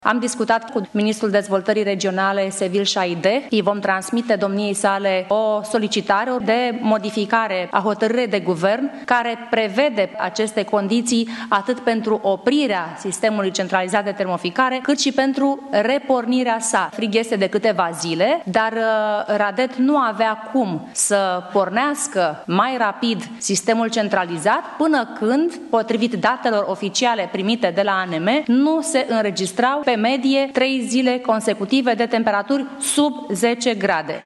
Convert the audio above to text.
Am discutat cu ministrul dezvoltării regionale, Sevil Șaide. Îi vom transmite domniei sale o solicitare de modificare a hotărârii de guvern care prevede aceste condiții atât pentru oprirea sistemului centralizat de termoficare, cât și pentru repornirea sa. Frig este de câteva zile, dar Radet nu avea cum să pornească mai rapid sistemul centralizat până când, potrivit datelor oficiale primite de la ANM, nu se înregistrau pe medie 3 zile consecutive de temperaturi sub 10 grade.